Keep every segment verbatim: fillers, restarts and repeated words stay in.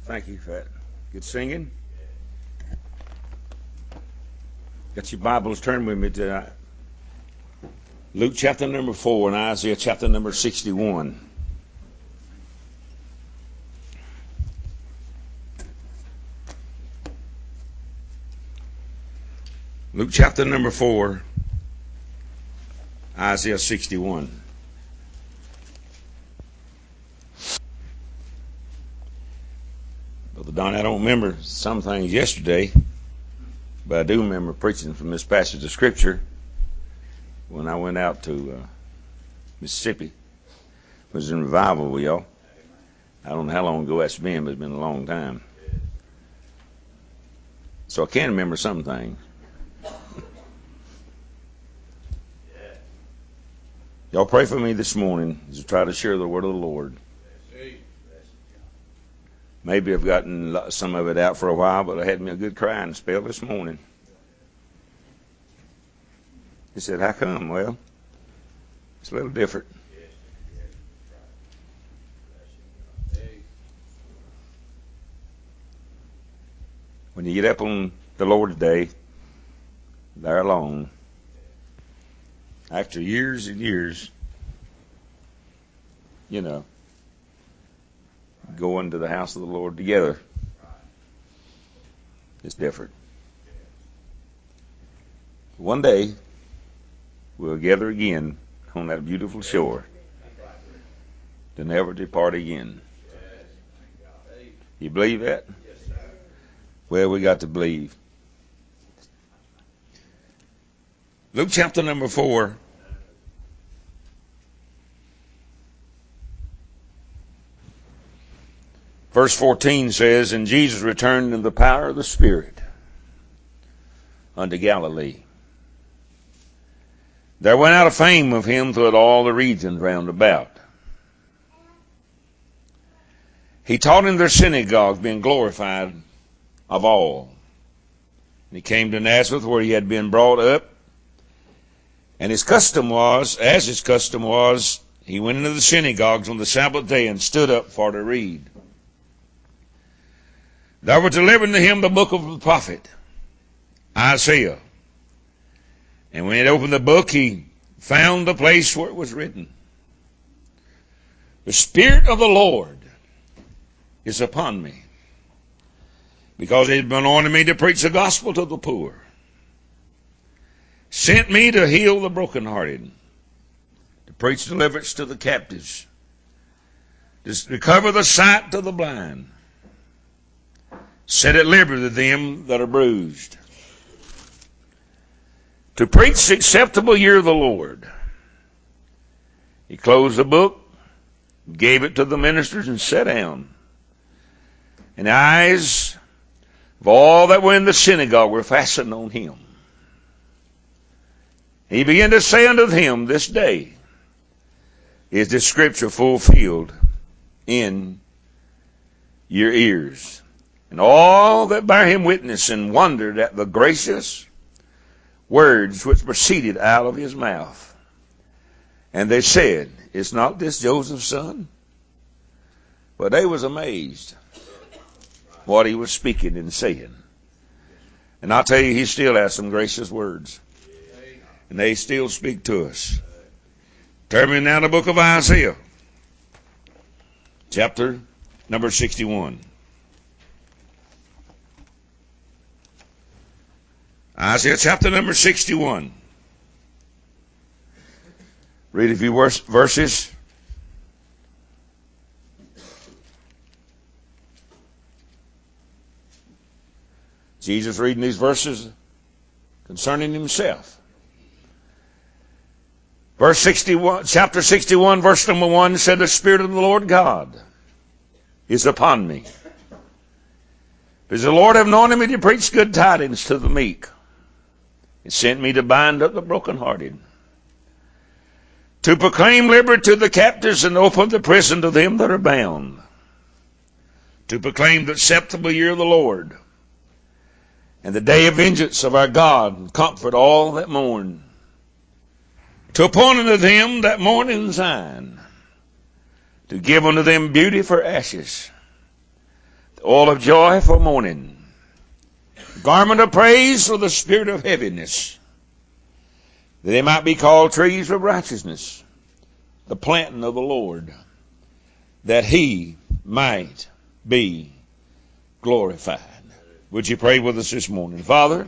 Thank you for that. Good singing. Got your Bibles, turn with me to uh, Luke chapter number four and Isaiah chapter number sixty-one. Luke chapter number four, Isaiah sixty-one. Brother Don, I don't remember some things yesterday, but I do remember preaching from this passage of Scripture when I went out to uh, Mississippi. It was in revival with y'all. I don't know how long ago that's been, but it's been a long time. So I can remember some things. Y'all pray for me this morning as I try to share the word of the Lord. Maybe I've gotten some of it out for a while, but I had me a good crying spell this morning. He said, how come? Well, it's a little different. When you get up on the Lord's Day, there alone, after years and years, you know, going to the house of the Lord together, it's different. One day, we'll gather again on that beautiful shore to never depart again. You believe that? Well, we got to believe. Luke chapter number four. Verse fourteen says, and Jesus returned in the power of the Spirit unto Galilee. There went out a fame of him throughout all the regions round about. He taught in their synagogues, being glorified of all. And he came to Nazareth, where he had been brought up. And his custom was, as his custom was, he went into the synagogues on the Sabbath day and stood up for to read. There was delivered to him the book of the prophet Isaiah. And when he had opened the book, he found the place where it was written, the Spirit of the Lord is upon me, because he has anointed me to preach the gospel to the poor, sent me to heal the brokenhearted, to preach deliverance to the captives, to recover the sight to the blind, set at liberty them that are bruised, to preach the acceptable year of the Lord. He closed the book, gave it to the ministers, and sat down. And the eyes of all that were in the synagogue were fastened on him. He began to say unto them, this day is this scripture fulfilled in your ears. And all that bare him witness and wondered at the gracious words which proceeded out of his mouth. And they said, is not this Joseph's son? But they was amazed what he was speaking and saying. And I'll tell you, he still has some gracious words. And they still speak to us. Turn me now to the book of Isaiah, chapter number sixty-one. Isaiah chapter number sixty-one. Read a few verses. Jesus reading these verses concerning himself. Verse sixty-one, chapter sixty-one, verse number one said, the Spirit of the Lord God is upon me, because the Lord hath anointed me to preach good tidings to the meek. He sent me to bind up the brokenhearted, to proclaim liberty to the captives, and open the prison to them that are bound, to proclaim the acceptable year of the Lord, and the day of vengeance of our God, and comfort all that mourn, to appoint unto them that mourn in Zion, to give unto them beauty for ashes, oil of joy for mourning, garment of praise for the spirit of heaviness, that they might be called trees of righteousness, the planting of the Lord, that he might be glorified. Would you pray with us this morning? Father,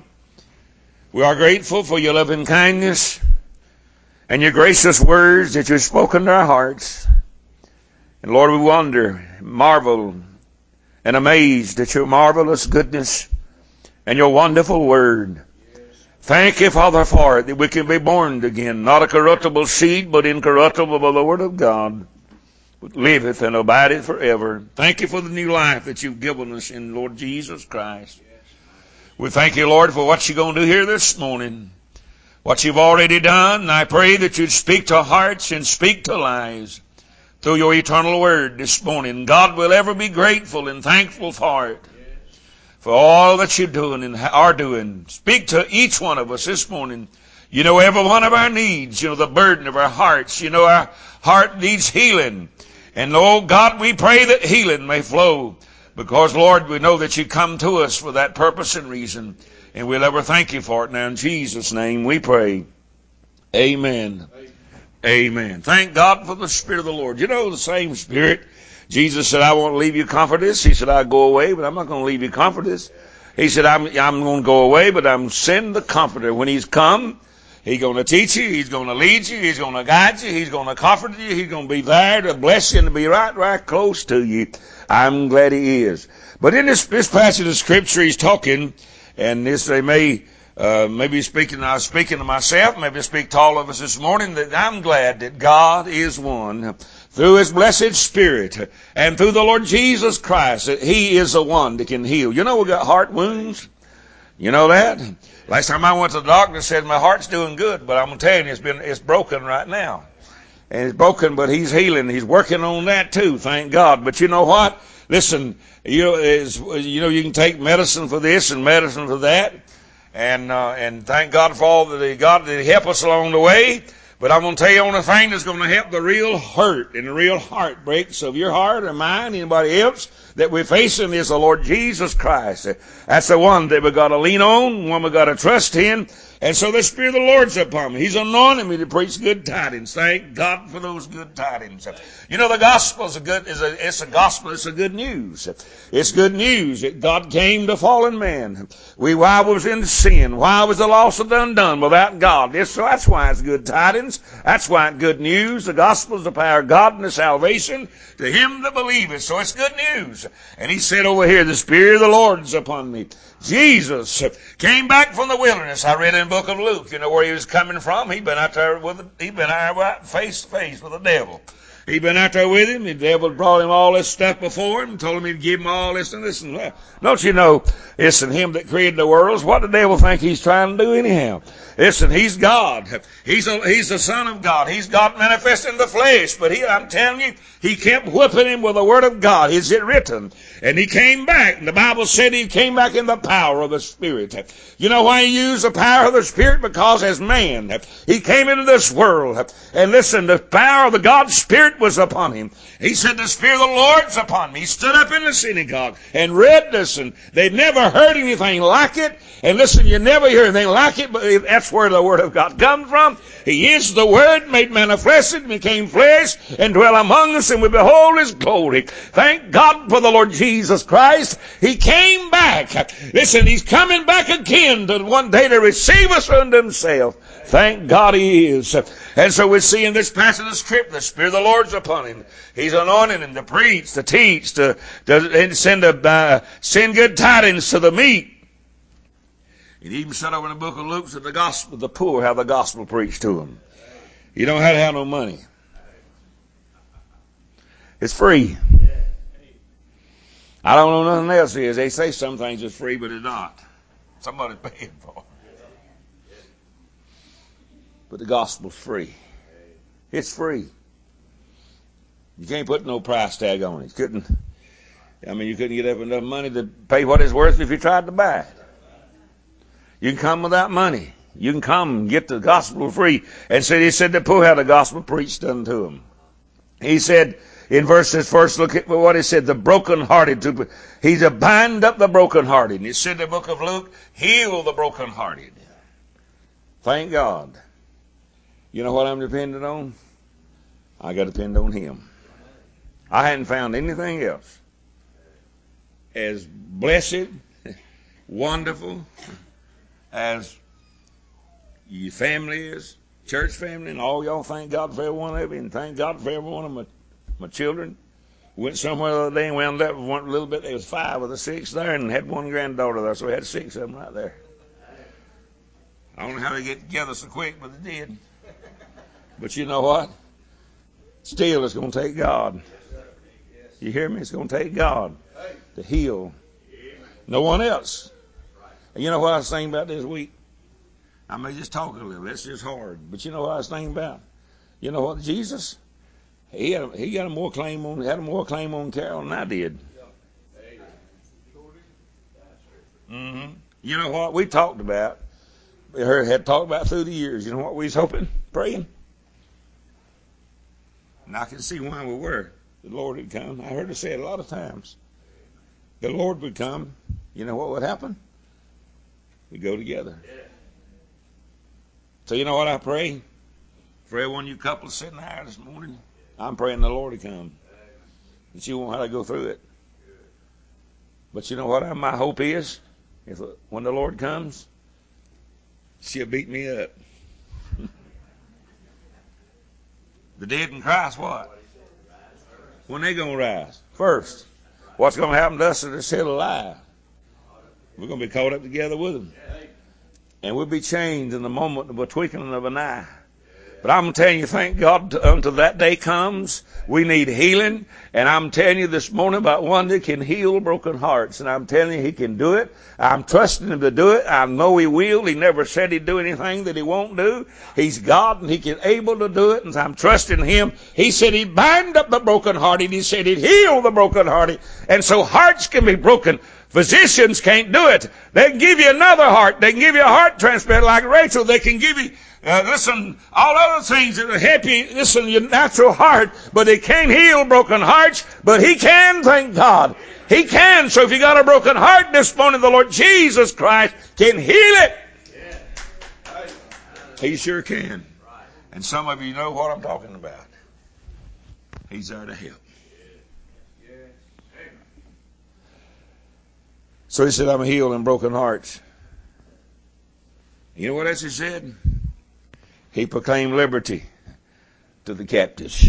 we are grateful for your loving kindness and your gracious words that you've spoken to our hearts. And Lord, we wonder, marvel, and amazed at your marvelous goodness and your wonderful word. Thank you, Father, for it, that we can be born again, not a corruptible seed, but incorruptible by the word of God, which liveth and abideth forever. Thank you for the new life that you've given us in Lord Jesus Christ. We thank you, Lord, for what you're going to do here this morning, what you've already done. And I pray that you'd speak to hearts and speak to lives through your eternal word this morning. God will ever be grateful and thankful for it, for all that you're doing and are doing. Speak to each one of us this morning. You know every one of our needs. You know the burden of our hearts. You know our heart needs healing. And, oh, God, we pray that healing may flow, because, Lord, we know that you come to us for that purpose and reason, and we'll ever thank you for it. Now, in Jesus' name we pray. Amen. Amen. Amen. Thank God for the Spirit of the Lord. You know, the same Spirit. Jesus said, I won't leave you comfortless. He said, I'll go away, but I'm not going to leave you comfortless. He said, I'm, I'm going to go away, but I'm sending the Comforter. When he's come, he's going to teach you. He's going to lead you. He's going to guide you. He's going to comfort you. He's going to be there to bless you and to be right, right close to you. I'm glad he is. But in this, this passage of Scripture, he's talking, and this they may, uh, maybe speaking, I was speaking to myself, maybe speak to all of us this morning, that I'm glad that God is one through his blessed Spirit and through the Lord Jesus Christ, that he is the one that can heal. You know, we got heart wounds. You know that? Last time I went to the doctor, said my heart's doing good, but I'm going to tell you, it's been, it's broken right now. And it's broken, but he's healing. He's working on that too, thank God. But you know what? Listen, you know, is, you know, you can take medicine for this and medicine for that. And, uh, and thank God for all that he got to help us along the way. But I'm going to tell you on the thing that's going to help the real hurt and the real heartbreaks of your heart or mine, anybody else, that we're facing is the Lord Jesus Christ. That's the one that we've got to lean on, one we've got to trust in. And so the Spirit of the Lord's upon me. He's anointed me to preach good tidings. Thank God for those good tidings. You know, the gospel is a good, is a, it's a gospel, it's a good news. It's good news that God came to fallen man. We, while we was in sin, while was the lost and undone without God. It's, so that's why it's good tidings. That's why it's good news. The gospel is the power of God and the salvation to him that believeth. So it's good news. And he said over here, the Spirit of the Lord is upon me. Jesus came back from the wilderness. I read in the book of Luke, you know where he was coming from. He'd been out there with, he'd been out there face to face with the devil. He'd been out there with him. The devil brought him all this stuff before him and told him he'd give him all this and this and that. Don't you know, listen, him that created the world, what the devil think he's trying to do anyhow? Listen, he's God. He's a, he's the Son of God. He's God manifest in the flesh. But he, I'm telling you, he kept whipping him with the word of God. Is it written? And he came back. And the Bible said he came back in the power of the Spirit. You know why he used the power of the Spirit? Because as man, he came into this world. And listen, the power of the God Spirit was upon him. He said, the Spirit of the Lord's upon me. He stood up in the synagogue and read this, and they'd never heard anything like it. And listen, you never hear anything like it, but that's where the Word of God comes from. He is the Word made manifested, became flesh, and dwell among us, and we behold his glory. Thank God for the Lord Jesus Christ. He came back. Listen, he's coming back again to one day to receive us unto himself. Thank God he is. And so we see in this passage of Scripture, the Spirit of the Lord's upon him. He's anointing him to preach, to teach, to, to and send, a, uh, send good tidings to the meek. It even said over in the book of Luke that the gospel, the poor have the gospel preached to them. You don't have to have no money. It's free. I don't know nothing else is. They say some things is free, but it's not. Somebody's paying for it. But the gospel's free. It's free. You can't put no price tag on it. You couldn't, I mean, you couldn't get up enough money to pay what it's worth if you tried to buy it. You can come without money. You can come and get the gospel free. And so he said the poor had the gospel preached unto them. He said, in verses first, look at what it said, the brokenhearted. He's to bind up the brokenhearted. And it said in the book of Luke, heal the brokenhearted. Thank God. You know what I'm dependent on? I got to depend on him. I hadn't found anything else as blessed, wonderful as your family is, church family, and all y'all thank God for every one of you, and thank God for every one of my, my children. Went somewhere the other day and wound up with one little bit. There was five of the six there, and had one granddaughter there, so we had six of them right there. I don't know how they get together so quick, but they did. But you know what? Still, it's going to take God. You hear me? It's going to take God to heal. No one else. And you know what I was thinking about this week? I may just talk a little. It's just hard. But you know what I was thinking about? You know what? Jesus, he had, he got a more claim on, had a more claim on Carol than I did. Mm-hmm. You know what? We talked about, we heard, had talked about through the years. You know what we was hoping, praying? And I can see why we were. The Lord would come. I heard her say it a lot of times. The Lord would come. You know what would happen? We go together. So you know what I pray? For every one of you couples sitting there this morning, I'm praying the Lord to come. That you won't have to go through it. But you know what my hope is? If when the Lord comes, she'll beat me up. The dead in Christ, what? When they going to rise? First. What's going to happen to us that are still alive? We're going to be caught up together with them. And we'll be changed in the moment of a twinkling of an eye. But I'm telling you, thank God until that day comes, we need healing. And I'm telling you this morning about one that can heal broken hearts. And I'm telling you, he can do it. I'm trusting him to do it. I know he will. He never said he'd do anything that he won't do. He's God and he can able to do it. And I'm trusting him. He said he'd bind up the brokenhearted. He said he'd heal the brokenhearted. And so hearts can be broken. Physicians can't do it. They can give you another heart. They can give you a heart transplant like Rachel. They can give you Uh, listen, all other things that are happy, listen, your natural heart, but they can't heal broken hearts, but he can, thank God. He can. So if you got a broken heart this morning, the Lord Jesus Christ can heal it. He sure can. And some of you know what I'm talking about. He's there to help. So he said, I'm healed in broken hearts. You know what else he said? He proclaimed liberty to the captives.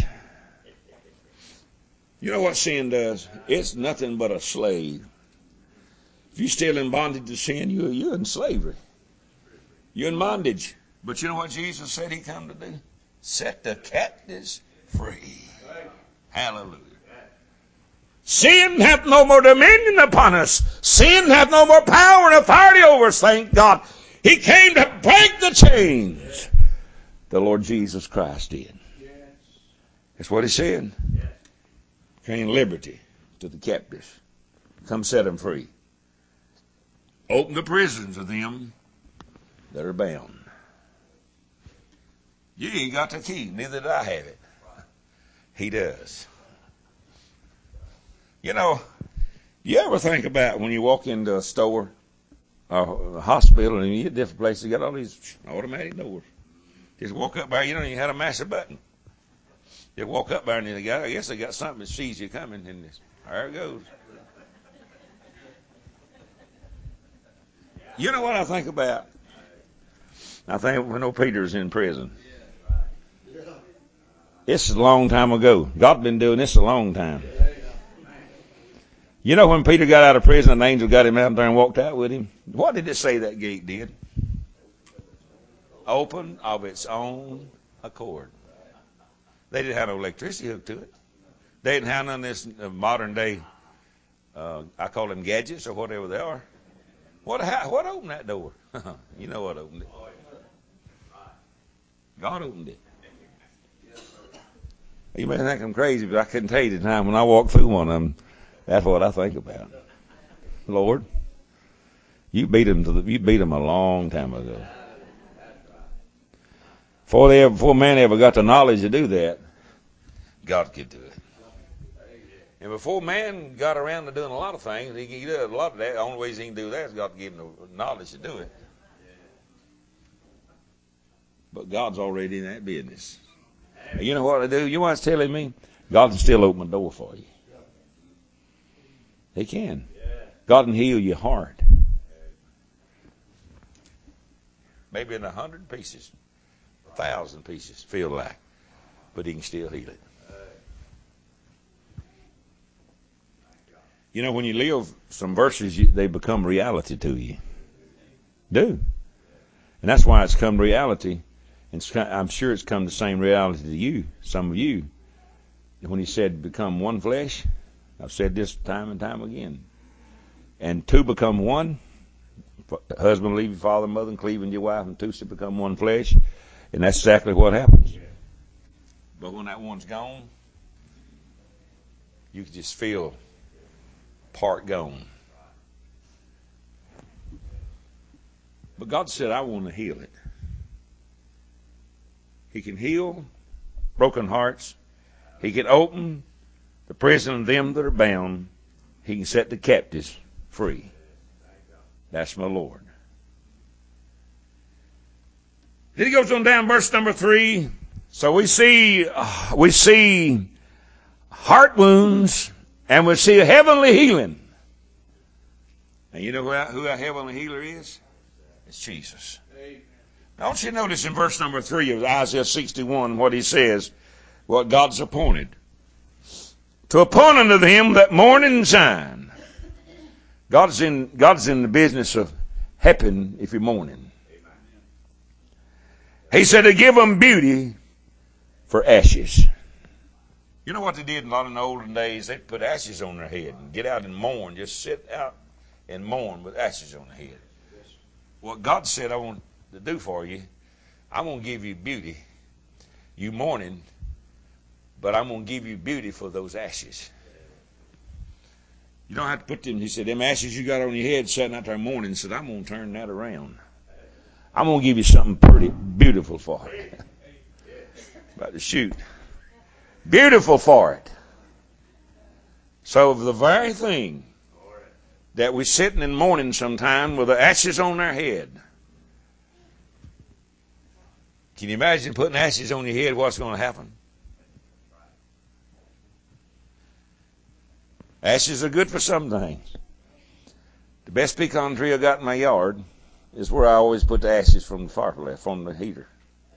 You know what sin does? It's nothing but a slave. If you're still in bondage to sin, you're, you're in slavery. You're in bondage. But you know what Jesus said he come to do? Set the captives free. Hallelujah. Sin hath no more dominion upon us. Sin hath no more power and authority over us, thank God. He came to break the chains. The Lord Jesus Christ did. That's what he said. Came liberty to the captives. Come set them free. Open the prisons of them that are bound. You ain't got the key. Neither do I have it. He does. You know, you ever think about when you walk into a store or a hospital and you get different places, you got all these automatic doors. Just walk up there, you don't even have to mash a button. You walk up there and they got, I guess they got something that sees you coming, and this, there it goes. You know what I think about? I think when old Peter's in prison. It's a long time ago. God's been doing this a long time. You know when Peter got out of prison, an angel got him out there and walked out with him? What did it say that gate did? Open of its own accord. They didn't have no electricity hooked to it. They didn't have none of this modern day, uh, I call them gadgets or whatever they are. What how, what opened that door? You know what opened it. God opened it. You may think I'm crazy, but I couldn't tell you the time when I walked through one of them. That's what I think about. Lord, you beat them to the, you beat them a long time ago. Before they ever, before man ever got the knowledge to do that, God could do it. And before man got around to doing a lot of things, he can do a lot of that. The only ways he can do that is God to give him the knowledge to do it. But God's already in that business. And you know what I do? You know what's telling me? God can still open the door for you. He can. God can heal your heart. Maybe in a hundred pieces, a thousand pieces, feel like. But he can still heal it. You know, when you live some verses, you, they become reality to you. Do. And that's why it's come reality. And it's, I'm sure it's come the same reality to you, some of you. When he said become one flesh, I've said this time and time again. And two become one. Husband leave your father and mother and cleave unto your wife, and two shall become one flesh. And that's exactly what happens. But when that one's gone, you can just feel part gone. But God said, I want to heal it. He can heal broken hearts. He can open the prison of them that are bound. He can set the captives free. That's my Lord. Then he goes on down, verse number three. So we see, uh, we see heart wounds, and we see a heavenly healing. And you know who our, who our heavenly healer is? It's Jesus. Now, don't you notice in verse number three of Isaiah sixty-one what he says, what God's appointed. To appoint unto them that mourn in Zion. God's in, God's in the business of helping if you're mourning. He said to give them beauty for ashes. You know what they did in a lot of the olden days? They'd put ashes on their head and get out and mourn. Just sit out and mourn with ashes on their head. What God said I want to do for you, I'm going to give you beauty. You mourning, but I'm going to give you beauty for those ashes. You don't have to put them, he said, them ashes you got on your head sitting out there mourning, he said, I'm going to turn that around. I'm going to give you something pretty beautiful for it. About to shoot. Beautiful for it. So the very thing that we're sitting and mourning sometime with the ashes on our head. Can you imagine putting ashes on your head? What's going to happen? Ashes are good for some things. The best pecan tree I got in my yard is where I always put the ashes from the fireplace, from the heater.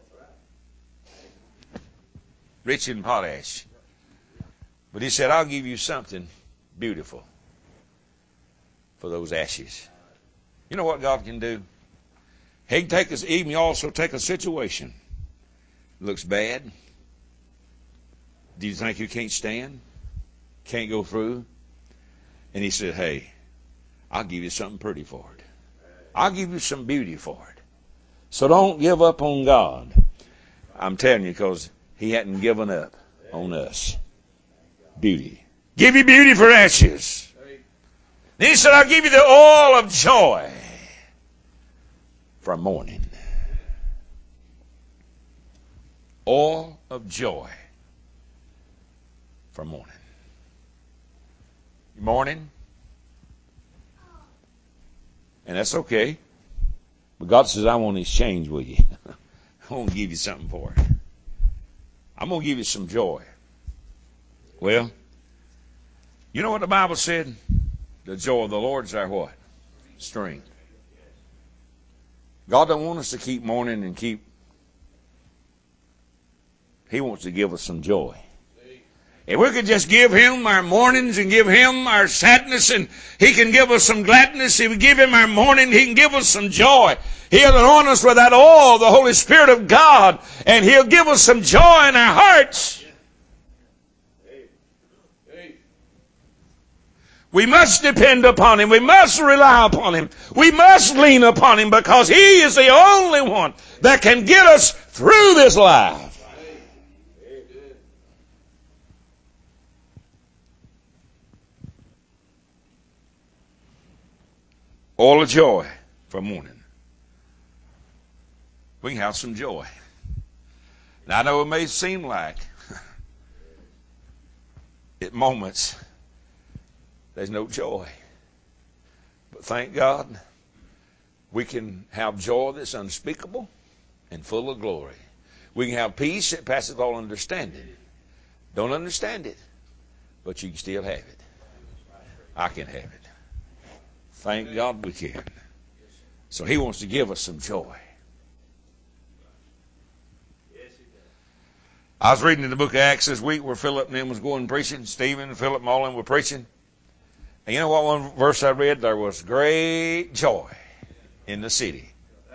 Rich in potash. But he said, I'll give you something beautiful for those ashes. You know what God can do? He can take us, he can also take a situation that looks bad. Do you think you can't stand? Can't go through? And he said, hey, I'll give you something pretty for it. I'll give you some beauty for it. So don't give up on God. I'm telling you, because he hadn't given up on us. Beauty. Give you beauty for ashes. Then he said, I'll give you the oil of joy for mourning. Oil of joy for mourning. You mourning? And that's okay. But God says, I want to exchange with you. I want to give you something for it. I'm going to give you some joy. Well, you know what the Bible said? The joy of the Lord is our what? Strength. God don't want us to keep mourning and keep. He wants to give us some joy. If we could just give him our mournings and give him our sadness, and he can give us some gladness. If we give him our mourning, he can give us some joy. He'll anoint us with that oil, the Holy Spirit of God, and he'll give us some joy in our hearts. We must depend upon him. We must rely upon him. We must lean upon him, because he is the only one that can get us through this life. Oil of joy for mourning. We can have some joy. Now I know it may seem like at moments there's no joy. But thank God, we can have joy that's unspeakable and full of glory. We can have peace that passes all understanding. Don't understand it, but you can still have it. I can have it. Thank God we can. So he wants to give us some joy. I was reading in the book of Acts this week where Philip and them was going preaching. Stephen and Philip and all of them were preaching. And you know what one verse I read? There was great joy in the city.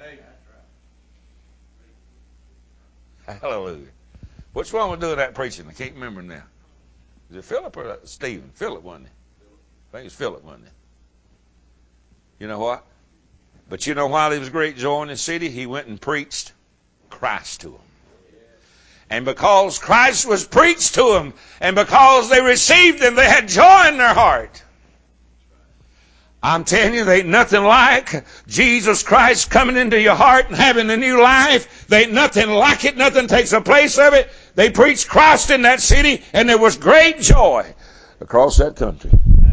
Hallelujah. Which one was doing that preaching? I can't remember now. Is it Philip or Stephen? Philip, wasn't it? I think it was Philip, wasn't it? You know what? But you know why there was great joy in the city? He went and preached Christ to them. And because Christ was preached to them, and because they received him, they had joy in their heart. I'm telling you, there ain't nothing like Jesus Christ coming into your heart and having a new life. There ain't nothing like it. Nothing takes a place of it. They preached Christ in that city, and there was great joy across that country.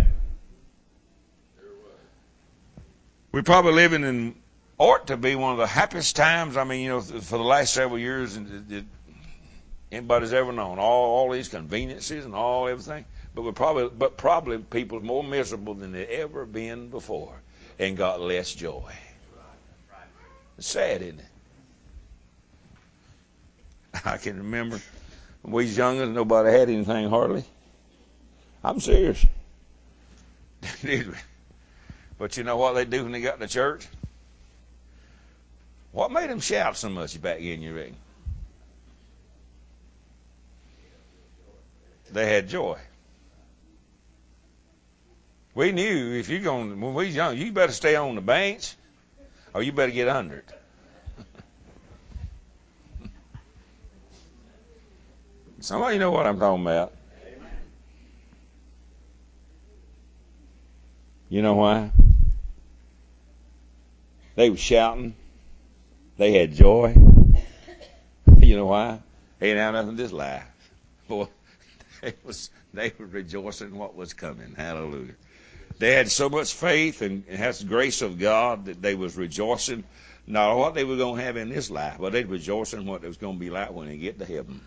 We're probably living in, ought to be one of the happiest times. I mean, you know, for the last several years, it, anybody's ever known. All, all these conveniences and all everything. But we're probably, but probably people are more miserable than they've ever been before and got less joy. It's sad, isn't it? I can remember when we was younger, nobody had anything hardly. I'm serious. Did we? But you know what they do when they got to church? What made them shout so much back then, you reckon? They had joy. We knew if you're going, when we was young, you better stay on the bench or you better get under it. Somebody know what I'm talking about. You know why? They were shouting. They had joy. You know why? They didn't have nothing to this life. Boy, they was they were rejoicing in what was coming. Hallelujah. They had so much faith and had the grace of God that they was rejoicing not what they were going to have in this life, but they were rejoicing what it was going to be like when they get to heaven.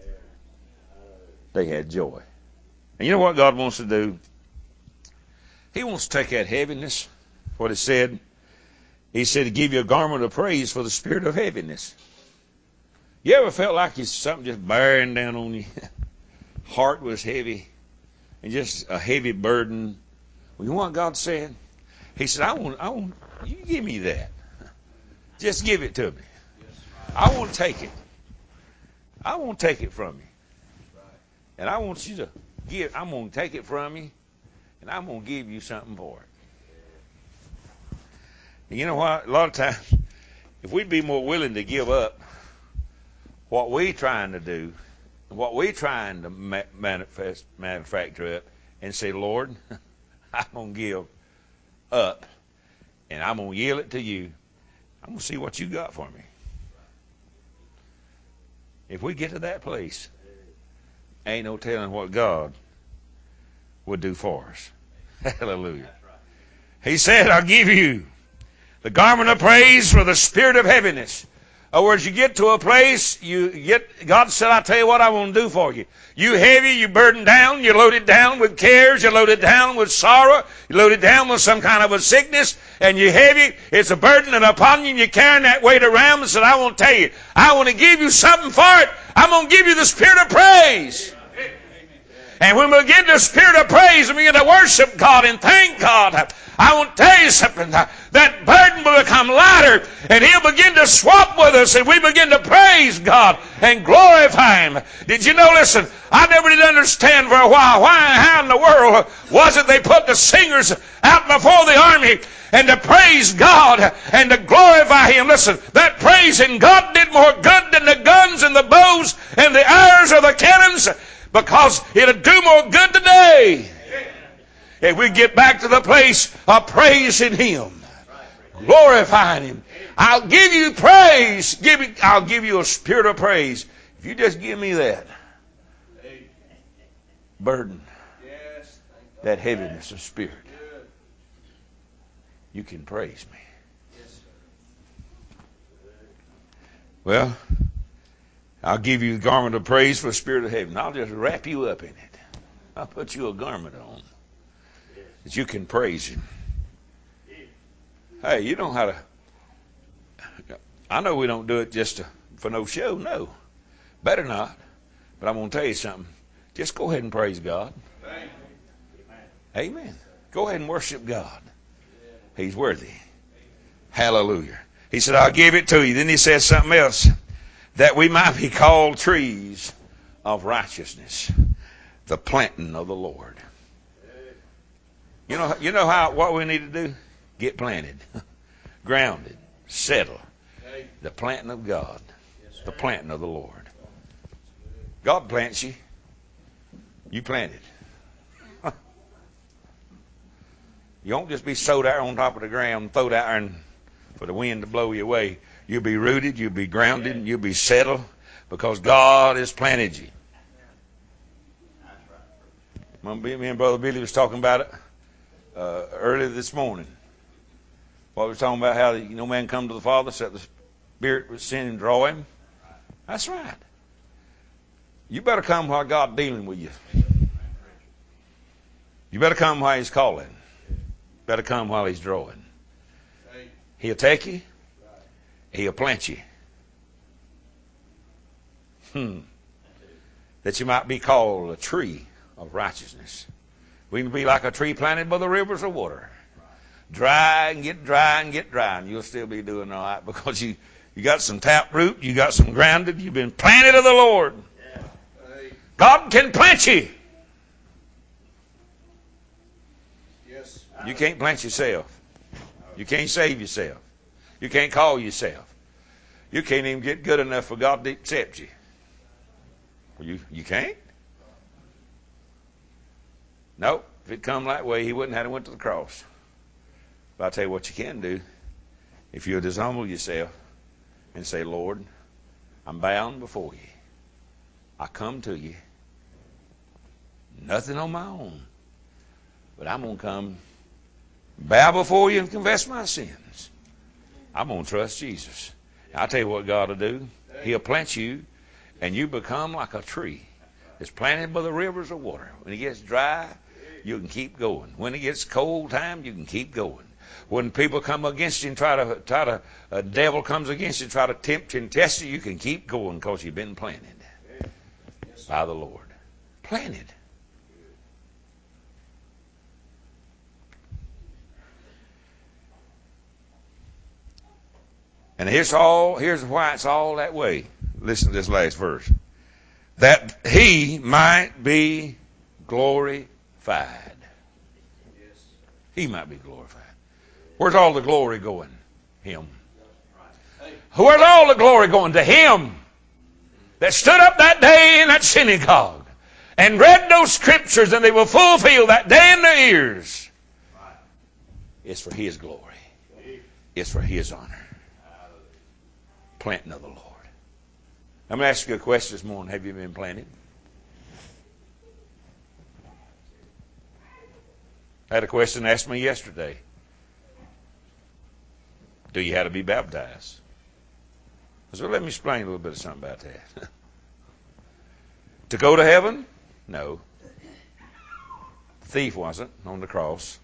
They had joy. And you know what God wants to do? He wants to take that heaviness, what it said. He said to give you a garment of praise for the spirit of heaviness. You ever felt like you something just bearing down on you? Heart was heavy and just a heavy burden. Well, you know what God said? He said, I want, I want, you give me that. Just give it to me. I want to take it. I won't take it from you. And I want you to give, I'm going to take it from you, and I'm going to give you something for it. And you know what? A lot of times, if we'd be more willing to give up what we're trying to do, what we're trying to manifest, manufacture up, and say, Lord, I'm going to give up, and I'm going to yield it to you. I'm going to see what you got for me. If we get to that place, ain't no telling what God would do for us. Hallelujah. He said, I'll give you the garment of praise for the spirit of heaviness. In other words, you get to a place, you get, God said, I'll tell you what I want to do for you. You heavy, you burdened down, you're loaded down with cares, you're loaded down with sorrow, you're loaded down with some kind of a sickness, and you're heavy, it's a burden and upon you, and you're carrying that weight around, and said, I want to tell you, I want to give you something for it. I'm going to give you the spirit of praise. And when we begin to spirit of praise and begin to worship God and thank God, I want to tell you something. That burden will become lighter and He'll begin to swap with us and we begin to praise God and glorify Him. Did you know, listen, I never did understand for a while why and how in the world was it they put the singers out before the army and to praise God and to glorify Him. Listen, that praising God did more good than the guns and the bows and the arrows of the cannons, because it'll do more good today if we get back to the place of praising Him, glorifying Him. I'll give you praise. Give me, I'll give you a spirit of praise. If you just give me that burden, that heaviness of spirit, you can praise me. Well, I'll give you the garment of praise for the spirit of heaven. I'll just wrap you up in it. I'll put you a garment on that you can praise Him. Hey, you know how to. I know we don't do it just to, for no show. No, better not. But I'm going to tell you something. Just go ahead and praise God. Amen. Amen. Go ahead and worship God. He's worthy. Hallelujah. He said, I'll give it to you. Then he says something else. That we might be called trees of righteousness. The planting of the Lord. You know, you know how what we need to do? Get planted. Grounded. Settle. The planting of God. The planting of the Lord. God plants you. You planted. You won't just be sowed out on top of the ground, thrown out there and for the wind to blow you away. You'll be rooted, you'll be grounded, and you'll be settled because God has planted you. Me and Brother Billy was talking about it uh, earlier this morning. What we were talking about, how no man come to the Father except the Spirit with sin and draw him. That's right. You better come while God's dealing with you. You better come while He's calling. You better come while He's drawing. He'll take you. He'll plant you. Hmm. That you might be called a tree of righteousness. We can be like a tree planted by the rivers of water. Dry and get dry and get dry, and you'll still be doing all right because you, you got some tap root, you got some grounded, you've been planted of the Lord. God can plant you. You can't plant yourself. You can't save yourself. You can't call yourself. You can't even get good enough for God to accept you. You, you can't? Nope. If it come that way, He wouldn't have went to the cross. But I'll tell you what you can do. If you'll just humble yourself and say, Lord, I'm bound before you. I come to you. Nothing on my own. But I'm going to come bow before you and confess my sins. I'm going to trust Jesus. I'll tell you what God will do. He'll plant you, and you become like a tree that's planted by the rivers of water. When it gets dry, you can keep going. When it gets cold time, you can keep going. When people come against you and try to, try to, a devil comes against you and try to tempt you and test you, you can keep going because you've been planted by the Lord. Planted. And here's all, here's why it's all that way. Listen to this last verse. That He might be glorified. He might be glorified. Where's all the glory going? Him. Where's all the glory going? To Him that stood up that day in that synagogue and read those scriptures, and they were fulfilled that day in their ears. It's for His glory. It's for His honor. Planting of the Lord. I'm going to ask you a question this morning. Have you been planted? I had a question asked me yesterday. Do you have to be baptized? I said, well, let me explain a little bit of something about that. To go to heaven? No. The thief wasn't on the cross.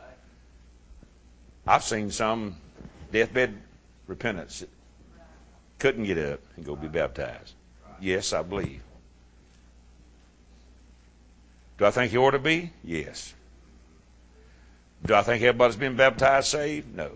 I've seen some deathbed repentance that couldn't get up and go be baptized. Yes, I believe. Do I think you ought to be? Yes. Do I think everybody's been baptized saved? No.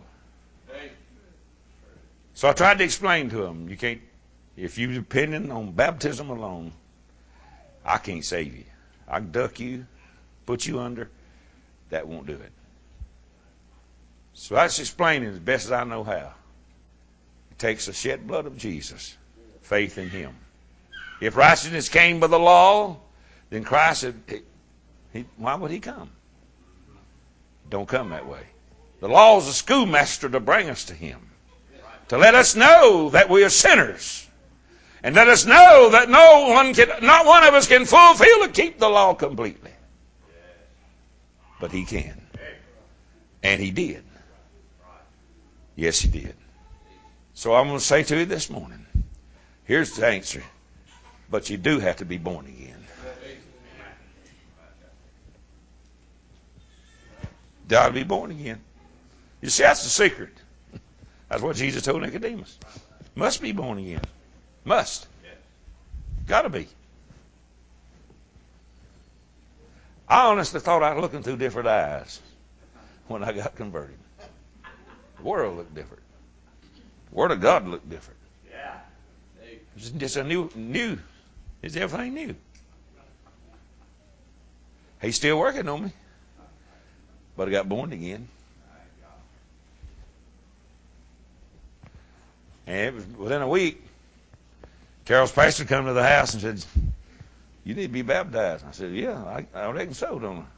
So I tried to explain to them, you can't, if you're depending on baptism alone, I can't save you. I can duck you, put you under. That won't do it. So I just explained it as best as I know how. It takes the shed blood of Jesus, faith in Him. If righteousness came by the law, then Christ said, he, he, why would He come? Don't come that way. The law is a schoolmaster to bring us to Him, to let us know that we are sinners, and let us know that no one can, not one of us can fulfill or keep the law completely. but he can. And he did. Yes, he did. So I'm going to say to you this morning, here's the answer. But you do have to be born again. Got to be born again. You see, that's the secret. That's what Jesus told Nicodemus. Must be born again. Must. Got to be. I honestly thought I was looking through different eyes when I got converted. The world looked different. The Word of God looked different. It's just a new, new. It's everything new. He's still working on me. But I got born again. And it was within a week, Carol's pastor come to the house and said, "You need to be baptized." I said, "Yeah, I, I reckon so, don't I?"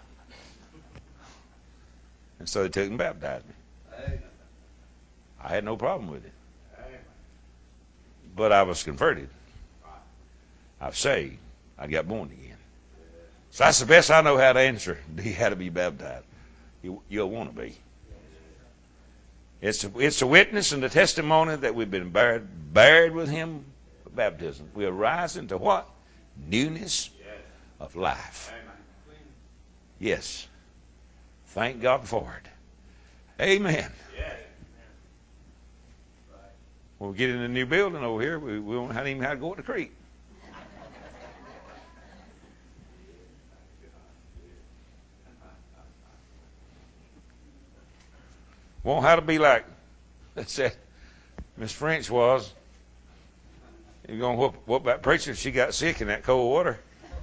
And so they took and baptized me. I had no problem with it. But I was converted. I was saved. I got born again. So that's the best I know how to answer. Do you have to be baptized? You, you'll want to be. It's a, it's a witness and the testimony that we've been buried, buried with him with baptism. We arise into what? Newness of life. Yes. Thank God for it. Amen. When we get in a new building over here, we, we won't have even how to go up the creek. Won't have to be like that said Miss French was. You're going to whoop, whoop that preacher. She got sick in that cold water.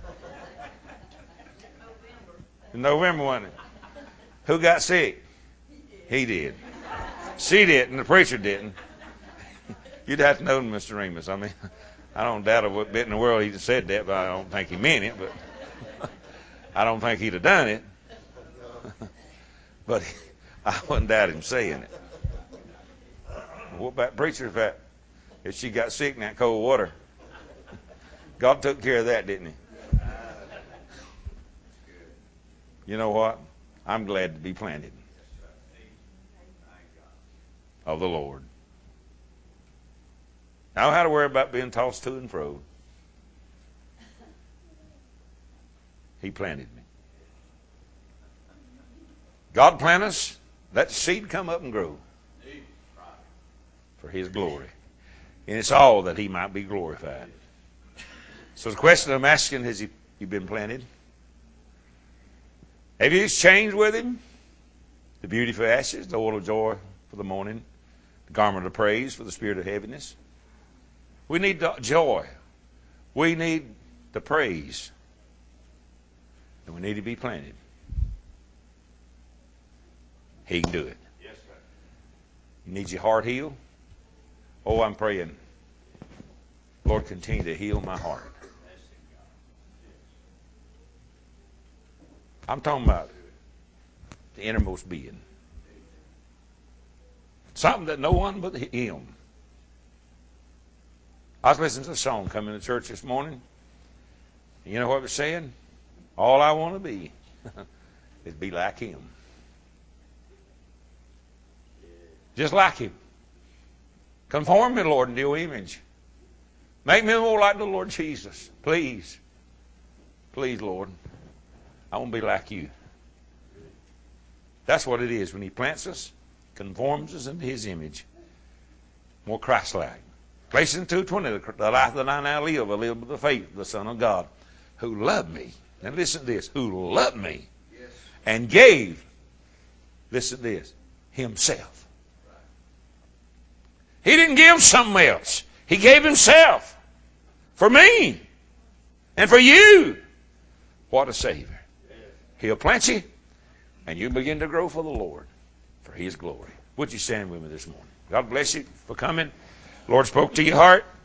In November, wasn't it? Who got sick? He did. She didn't. The preacher didn't. You'd have to know Mister Remus. I mean, I don't doubt a bit in the world he'd have said that, but I don't think he meant it. But I don't think he'd have done it. But I wouldn't doubt him saying it. What about preacher if that if she got sick in that cold water? God took care of that, didn't he? You know what? I'm glad to be planted of the Lord. I don't have to worry about being tossed to and fro. He planted me. God plant us, let the seed come up and grow for his glory. And it's all that he might be glorified. So the question I'm asking, has he, he been planted? Have you exchanged with him the beauty for ashes, the oil of joy for the morning, the garment of praise for the spirit of heaviness? We need the joy. We need the praise. And we need to be planted. He can do it. Yes, sir. You need your heart healed? Oh, I'm praying. Lord, continue to heal my heart. I'm talking about the innermost being. Something that no one but him. I was listening to a song coming to church this morning. You know what it was saying? All I want to be is be like him. Just like him. Conform me, Lord, into your image. Make me more like the Lord Jesus. Please. Please, Lord. I want to be like you. That's what it is when he plants us, conforms us into his image. More Christ-like. Galatians two twenty, the life that I now live, I live with the faith of the Son of God, who loved me. Now listen to this. Who loved me and gave, listen to this, himself. He didn't give something else. He gave himself for me and for you. What a Savior. He'll plant you and you begin to grow for the Lord, for his glory. Would you stand with me this morning? God bless you for coming. Lord spoke to your heart.